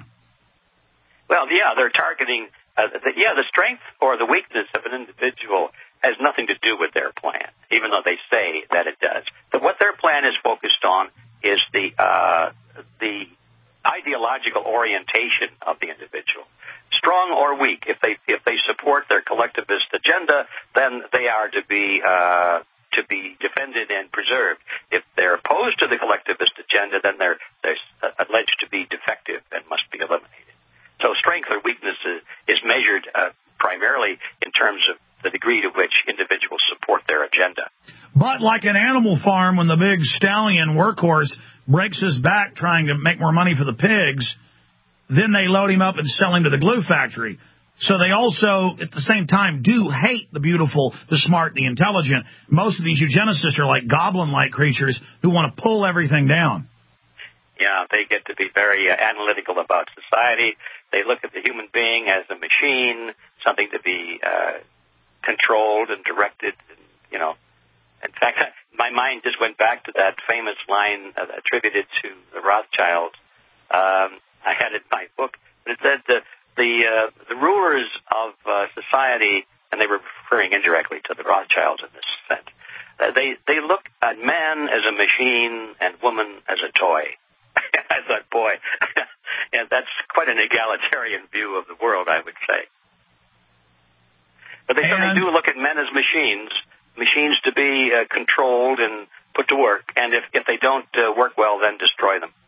Well, yeah, they're targeting... Uh, the, yeah, the strength or the weakness of an individual has nothing to do with their plan, even though they say that it does. But what their plan is focused on is the uh, the ideological orientation of the individual, strong or weak. If they if they support their collectivist agenda, then they are to be uh, to be defended and preserved. If they're opposed to the collectivist agenda, then they're they're alleged to be defective and must be eliminated. So strength or weakness is, is measured uh, primarily in terms of the degree to which individuals support their agenda. But like an animal farm, when the big stallion workhorse breaks his back trying to make more money for the pigs, then they load him up and sell him to the glue factory. So they also, at the same time, do hate the beautiful, the smart, the intelligent. Most of these eugenicists are like goblin-like creatures who want to pull everything down. Yeah, they get to be very uh, analytical about society. They look at the human being as a machine, something to be uh, controlled and directed. And, you know, in fact, my mind just went back to that famous line uh, attributed to the Rothschilds. Um, I had it in my book, but it said the the, uh, the rulers of uh, society, and they were referring indirectly to the Rothschilds in this sense. Uh, they they look at man as a machine and woman as a toy. I thought, boy, and that's quite an egalitarian view of the world, I would say. But they and certainly do look at men as machines, machines to be uh, controlled and put to work, and if, if they don't uh, work well, then destroy them.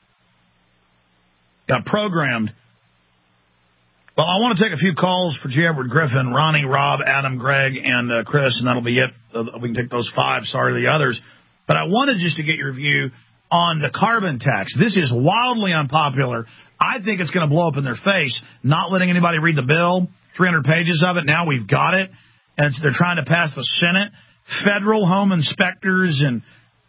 Got programmed. Well, I want to take a few calls for J. Edward Griffin, Ronnie, Rob, Adam, Greg, and uh, Chris, and that'll be it. Uh, we can take those five. Sorry to the others. But I wanted just to get your view on the carbon tax. This is wildly unpopular. I think it's going to blow up in their face, not letting anybody read the bill, three hundred pages of it. Now we've got it, and it's, they're trying to pass the Senate. Federal home inspectors and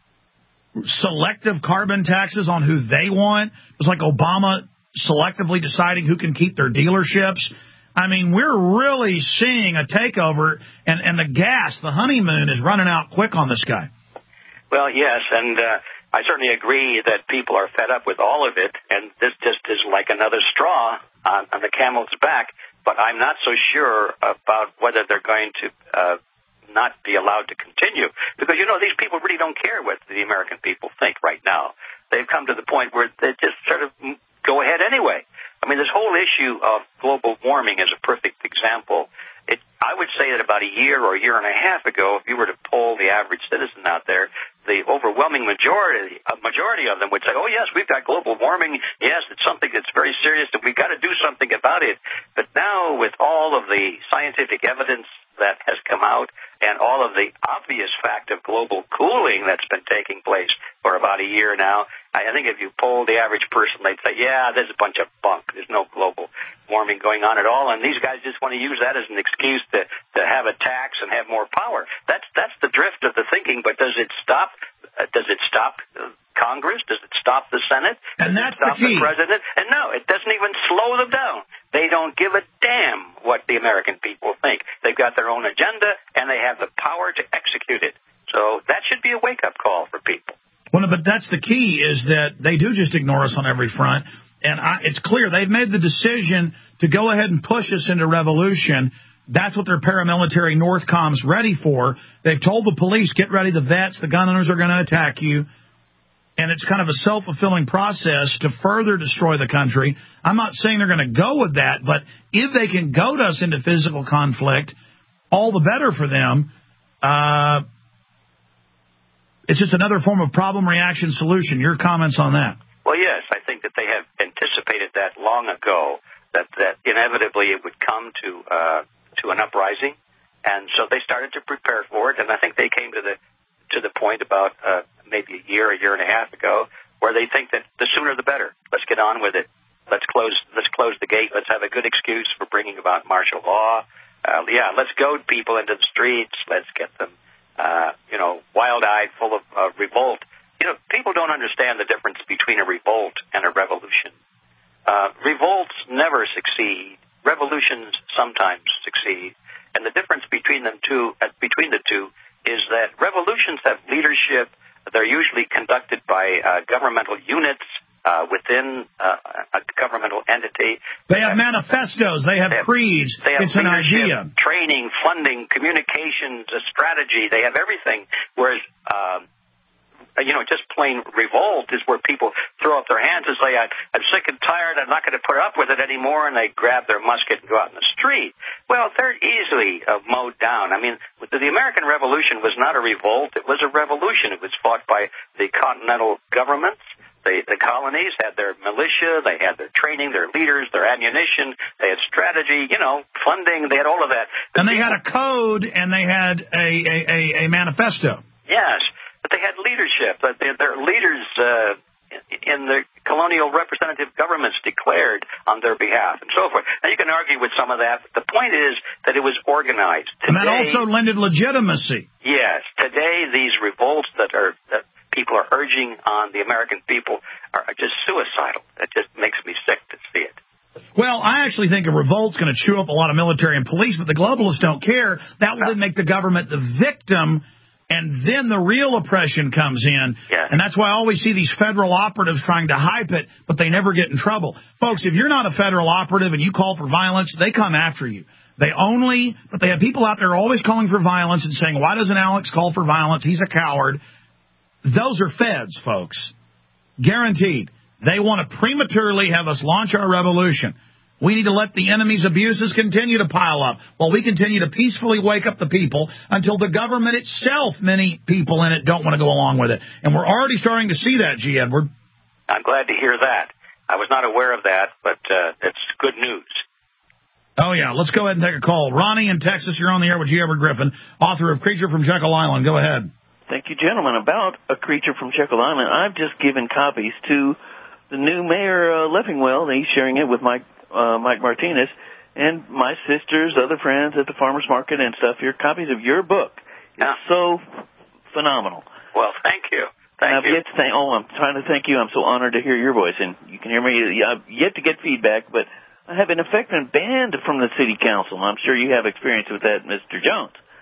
selective carbon taxes on who they want. It's like Obama selectively deciding who can keep their dealerships. I mean, we're really seeing a takeover, and, and the gas, the honeymoon, is running out quick on this guy. Well, yes, and uh, I certainly agree that people are fed up with all of it, and this just is like another straw on, on the camel's back. But I'm not so sure about whether they're going to uh, not be allowed to continue. Because, you know, these people really don't care what the American people think right now. They've come to the point where they just sort of go ahead anyway. I mean, this whole issue of global warming is a perfect example. It, I would say that about a year or a year and a half ago, if you were to poll the average citizen out there, the overwhelming majority, a majority of them would say, oh, yes, we've got global warming. Yes, it's something that's very serious, and we've got to do something about it. But now, with all of the scientific evidence that has come out and all of the obvious fact of global cooling that's been taking place for about a year now, I think if you poll the average person, they'd say, yeah, there's a bunch of bunk. There's no global warming going on at all, and these guys just want to use that as an excuse to, to have a tax and have more power. That's that's the drift of the thinking, but does it stop? Uh, does it stop uh, Congress? Does it stop the Senate? And does that's it stop the key. the President? And no, it doesn't even slow them down. They don't give a damn what the American people think. They've got their own agenda, and they have the power to execute it. So that should be a wake-up call for people. Well, but that's the key, is that they do just ignore us on every front. And I, it's clear they've made the decision to go ahead and push us into revolution. That's what their paramilitary Northcom's ready for. They've told the police, get ready, the vets, the gun owners are going to attack you. And it's kind of a self-fulfilling process to further destroy the country. I'm not saying they're going to go with that, but if they can goad us into physical conflict, all the better for them. Uh, it's just another form of problem, reaction, solution. Your comments on that? Well, yes, I think that they have anticipated that long ago, that, that inevitably it would come to uh, to an uprising, and so they started to prepare for it. And I think they came to the to the point about uh, maybe a year, a year and a half ago, where they think that the sooner the better. Let's get on with it. Let's close. Let's close the gate. Let's have a good excuse for bringing about martial law. Uh, yeah, let's goad people into the streets. Let's get them, uh, you know, wild-eyed, full of uh, revolt. You know, people don't understand the difference between a revolt and a revolution. Uh, revolts never succeed. Revolutions sometimes succeed. And the difference between them two, uh, between the two, is that revolutions have leadership. They're usually conducted by uh, governmental units uh, within uh, a governmental entity. They have manifestos. They have, they have creeds. They have it's an idea. Training, funding, communications, a strategy. They have everything. Whereas, um, you know, just plain revolt is where people throw up their hands and say, I'm sick and tired, I'm not going to put up with it anymore, and they grab their musket and go out in the street. Well, they're easily uh, mowed down. I mean, the American Revolution was not a revolt, it was a revolution. It was fought by the continental governments. The, the colonies had their militia, they had their training, their leaders, their ammunition, they had strategy, you know, funding, they had all of that. But and they people, had a code, and they had a, a, a, a manifesto. Yes. But they had leadership. Their leaders uh, in the colonial representative governments declared on their behalf and so forth. Now, you can argue with some of that, but the point is that it was organized. Today, and that also lended legitimacy. Yes. Today, these revolts that are that people are urging on the American people are just suicidal. It just makes me sick to see it. Well, I actually think a revolt's going to chew up a lot of military and police, but the globalists don't care. That will then make the government the victim, and then the real oppression comes in. Yeah. And that's why I always see these federal operatives trying to hype it, but they never get in trouble. Folks, if you're not a federal operative and you call for violence, they come after you. They only, but they have people out there always calling for violence and saying, why doesn't Alex call for violence? He's a coward. Those are feds, folks. Guaranteed. They want to prematurely have us launch our revolution. We need to let the enemy's abuses continue to pile up while we continue to peacefully wake up the people until the government itself, many people in it, don't want to go along with it. And we're already starting to see that, G. Edward. I'm glad to hear that. I was not aware of that, but uh, it's good news. Oh, yeah. Let's go ahead and take a call. Ronnie in Texas, you're on the air with G. Edward Griffin, author of Creature from Jekyll Island. Go ahead. Thank you, gentlemen. About A Creature from Jekyll Island, I've just given copies to the new mayor, uh, Leffingwell. He's sharing it with Mike Uh, Mike Martinez, and my sisters, other friends at the farmer's market and stuff, your copies of your book. It's yeah. so phenomenal. Well, thank you. Thank and I've you. yet to thank, oh, I'm trying to thank you. I'm so honored to hear your voice, and you can hear me. I've yet to get feedback, but I have, in effect, been banned from the city council. I'm sure you have experience with that, Mister Jones.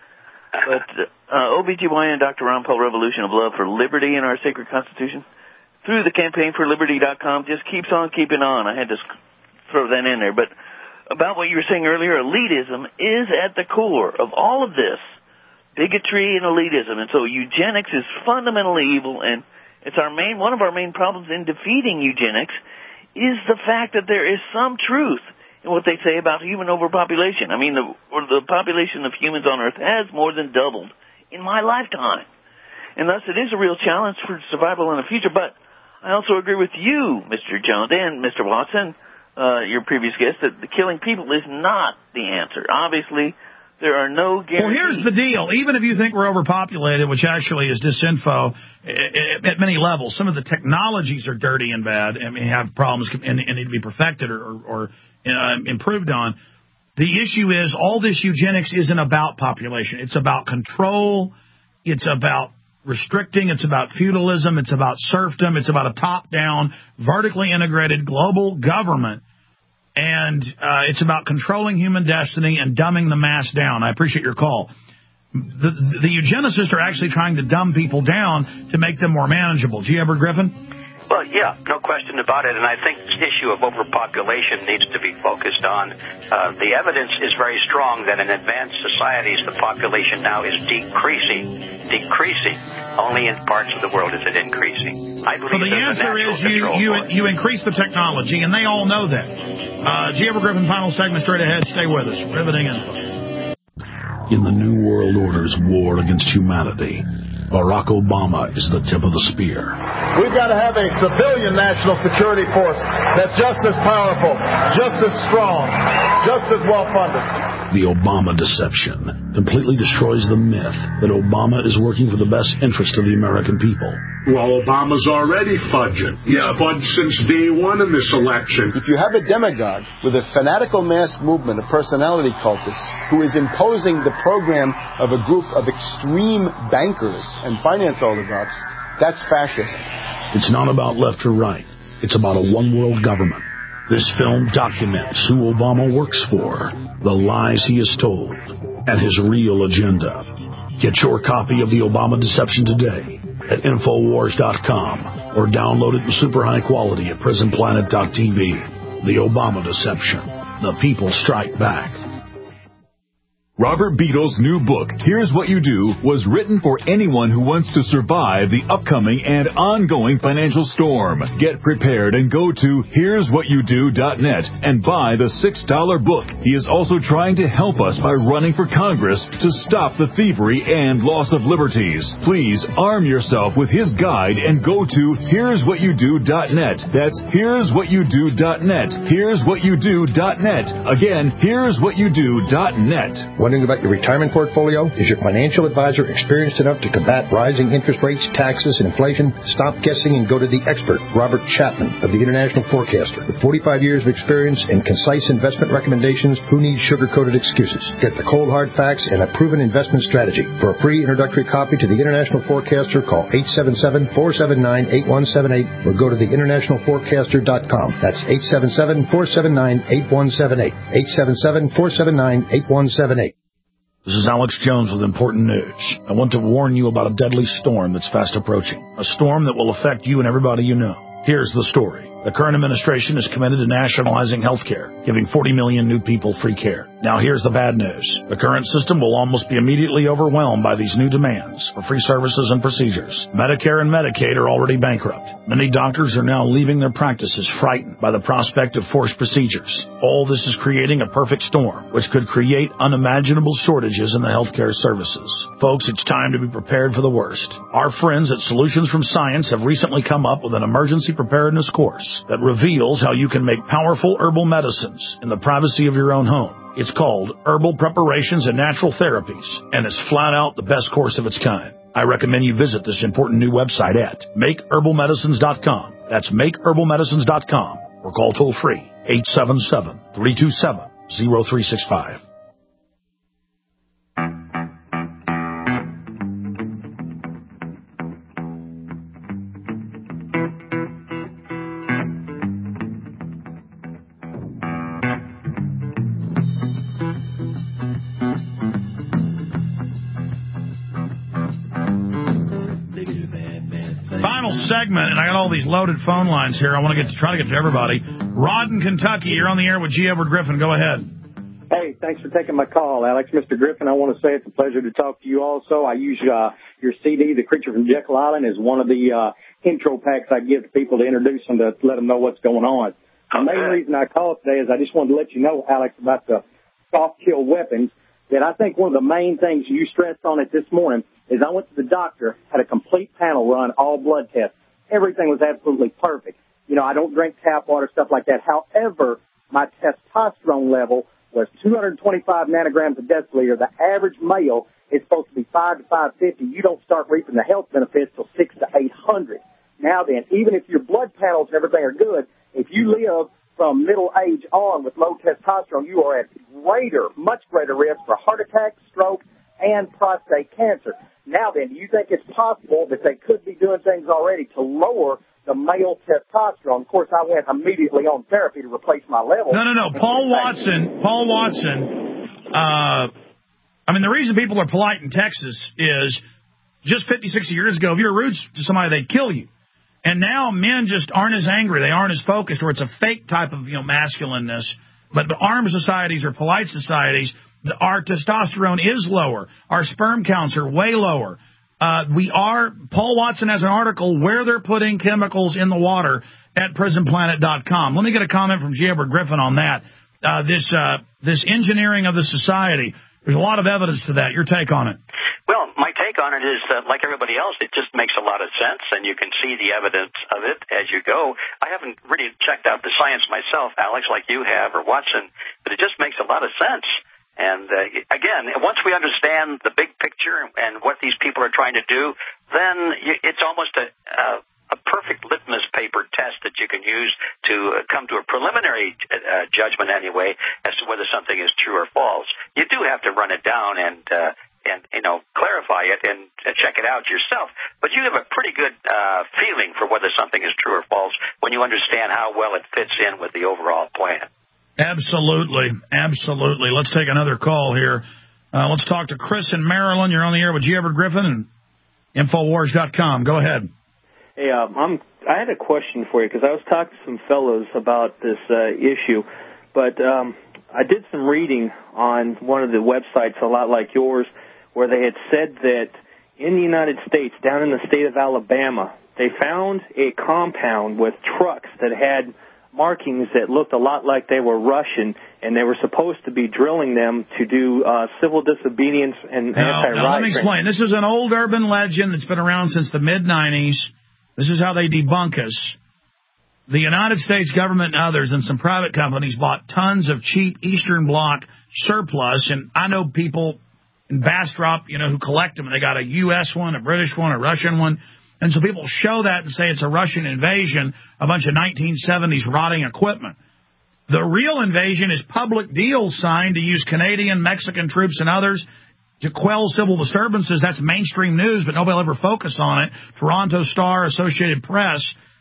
But uh, O B G Y N, Doctor Ron Paul, Revolution of Love for Liberty in our sacred Constitution, through the campaign for liberty dot com, just keeps on keeping on. I had to throw that in there. But about what you were saying earlier, elitism is at the core of all of this, bigotry and elitism. And so eugenics is fundamentally evil, and it's our main one of our main problems in defeating eugenics is the fact that there is some truth in what they say about human overpopulation. I mean, the, or the population of humans on Earth has more than doubled in my lifetime. And thus it is a real challenge for survival in the future. But I also agree with you, Mister Jones, and Mister Watson, uh, your previous guest, that the killing people is not the answer. Obviously, there are no guarantees. Well, here's the deal. Even if you think we're overpopulated, which actually is disinfo at many levels, some of the technologies are dirty and bad and have problems and need to be perfected or, or uh, improved on. The issue is all this eugenics isn't about population. It's about control. It's about restricting. It's about feudalism. It's about serfdom. It's about a top-down, vertically integrated global government. And uh, it's about controlling human destiny and dumbing the mass down. I appreciate your call. The, the, the eugenicists are actually trying to dumb people down to make them more manageable. G. Edward Griffin? Well, yeah, no question about it. And I think this issue of overpopulation needs to be focused on. Uh, the evidence is very strong that in advanced societies, the population now is decreasing. Decreasing. Only in parts of the world is it increasing. I believe well, the answer is you you, you increase the technology, and they all know that. Uh, G. Edward Griffin, final segment straight ahead. Stay with us. Riveting info. In the New World Order's war against humanity, Barack Obama is the tip of the spear. We've got to have a civilian national security force that's just as powerful, just as strong, just as well-funded. The Obama deception completely destroys the myth that Obama is working for the best interest of the American people. Well, Obama's already fudging. He's yeah. fudged since day one in this election. If you have a demagogue with a fanatical mass movement of personality cultists who is imposing the program of a group of extreme bankers and finance oligarchs, that's fascism. It's not about left or right. It's about a one-world government. This film documents who Obama works for, the lies he has told, and his real agenda. Get your copy of The Obama Deception today at Infowars dot com or download it in super high quality at Prison Planet dot T V. The Obama Deception. The people strike back. Robert Beadle's new book, Here's What You Do, was written for anyone who wants to survive the upcoming and ongoing financial storm. Get prepared and go to here's what you do dot net and buy the six dollar book. He is also trying to help us by running for Congress to stop the thievery and loss of liberties. Please arm yourself with his guide and go to here's what you do dot net. That's here's what you do dot net. here's what you do dot net. Again, here's what you do dot net. Wondering about your retirement portfolio? Is your financial advisor experienced enough to combat rising interest rates, taxes, and inflation? Stop guessing and go to the expert, Robert Chapman of the International Forecaster. With forty-five years of experience and concise investment recommendations, who needs sugar-coated excuses? Get the cold hard facts and a proven investment strategy. For a free introductory copy to the International Forecaster, call eight seven seven, four seven nine, eight one seven eight or go to the international forecaster dot com. That's eight seven seven, four seven nine, eight one seven eight. eight seven seven, four seven nine, eight one seven eight. This is Alex Jones with important news. I want to warn you about a deadly storm that's fast approaching. A storm that will affect you and everybody you know. Here's the story. The current administration is committed to nationalizing health care, giving forty million new people free care. Now here's the bad news. The current system will almost be immediately overwhelmed by these new demands for free services and procedures. Medicare and Medicaid are already bankrupt. Many doctors are now leaving their practices frightened by the prospect of forced procedures. All this is creating a perfect storm, which could create unimaginable shortages in the healthcare services. Folks, it's time to be prepared for the worst. Our friends at Solutions from Science have recently come up with an emergency preparedness course that reveals how you can make powerful herbal medicines in the privacy of your own home. It's called Herbal Preparations and Natural Therapies, and it's flat out the best course of its kind. I recommend you visit this important new website at make herbal medicines dot com. That's make herbal medicines dot com, or call toll-free eight seven seven, three two seven, zero three six five. segment, and I got all these loaded phone lines here. I want to get to try to get to everybody. Rod in Kentucky, you're on the air with G. Edward Griffin. Go ahead. Hey, thanks for taking my call, Alex. Mister Griffin, I want to say it's a pleasure to talk to you also. I use uh, your C D, The Creature from Jekyll Island, as one of the uh, intro packs I give to people to introduce them, to let them know what's going on. The main reason I called today is I just wanted to let you know, Alex, about the soft kill weapons, that I think one of the main things you stressed on it this morning is I went to the doctor, had a complete panel run, all blood tests. Everything was absolutely perfect. You know, I don't drink tap water, stuff like that. However, my testosterone level was two hundred twenty-five nanograms a deciliter. The average male is supposed to be five to five fifty. You don't start reaping the health benefits till six to eight hundred. Now then, even if your blood panels and everything are good, if you live from middle age on with low testosterone, you are at greater, much greater risk for heart attack, stroke, and prostate cancer. Now then, do you think it's possible that they could be doing things already to lower the male testosterone? Of course, I went immediately on therapy to replace my level. No, no, no. Paul Watson, Paul Watson, uh, I mean, the reason people are polite in Texas is just fifty, sixty years ago, if you're rude to somebody, they'd kill you. And now men just aren't as angry. They aren't as focused, or it's a fake type of, you know, masculineness. But the armed societies or polite societies, the, our testosterone is lower. Our sperm counts are way lower. Uh, we are, Paul Watson has an article where they're putting chemicals in the water at prison planet dot com. Let me get a comment from G. Edward Griffin on that. Uh, this, uh, this engineering of the society. There's a lot of evidence to that. Your take on it? Well, my take on it is that, like everybody else, it just makes a lot of sense, and you can see the evidence of it as you go. I haven't really checked out the science myself, Alex, like you have, or Watson, but it just makes a lot of sense. And, uh, again, once we understand the big picture and what these people are trying to do, then it's almost a, uh, a perfect litmus paper test that you can use to come to a preliminary uh, judgment anyway as to whether something is true or false. You do have to run it down and, uh, and you know, clarify it and uh, check it out yourself. But you have a pretty good uh, feeling for whether something is true or false when you understand how well it fits in with the overall plan. Absolutely. Absolutely. Let's take another call here. Uh, let's talk to Chris in Maryland. You're on the air with G. Edward Griffin and Infowars dot com. Go ahead. Hey, um, I'm, I had a question for you because I was talking to some fellows about this uh, issue, but um, I did some reading on one of the websites, a lot like yours, where they had said that in the United States, down in the state of Alabama, they found a compound with trucks that had markings that looked a lot like they were Russian, and they were supposed to be drilling them to do uh, civil disobedience and now, anti-riot. now, let me explain. This is an old urban legend that's been around since the mid nineties. This is how they debunk us. The United States government and others and some private companies bought tons of cheap Eastern Bloc surplus, and I know people in Bastrop, you know, who collect them, and they got a U S one, a British one, a Russian one. And so people show that and say it's a Russian invasion, a bunch of nineteen seventies rotting equipment. The real invasion is public deals signed to use Canadian, Mexican troops and others to quell civil disturbances. That's mainstream news, but nobody will ever focus on it. Toronto Star, Associated Press,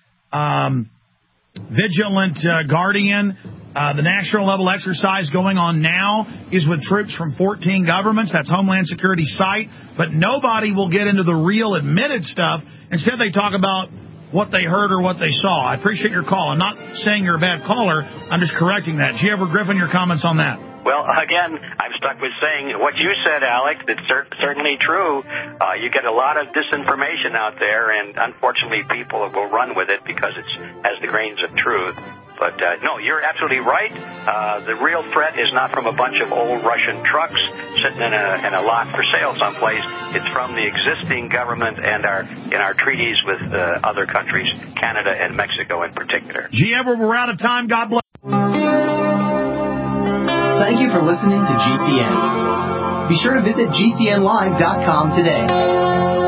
um, Vigilant uh, Guardian. Uh, the national level exercise going on now is with troops from fourteen governments. That's Homeland Security site. But nobody will get into the real admitted stuff. Instead, they talk about what they heard or what they saw. I appreciate your call. I'm not saying you're a bad caller. I'm just correcting that. G. Edward Griffin, your comments on that? Well, again, I'm stuck with saying what you said, Alex. It's cer- certainly true. Uh, you get a lot of disinformation out there, and unfortunately people will run with it because it has the grains of truth. But, uh, no, you're absolutely right. Uh, the real threat is not from a bunch of old Russian trucks sitting in a, in a lot for sale someplace. It's from the existing government and our in our treaties with uh, other countries, Canada and Mexico in particular. G. Edward, we're out of time. God bless. Thank you for listening to G C N. Be sure to visit G C N live dot com today.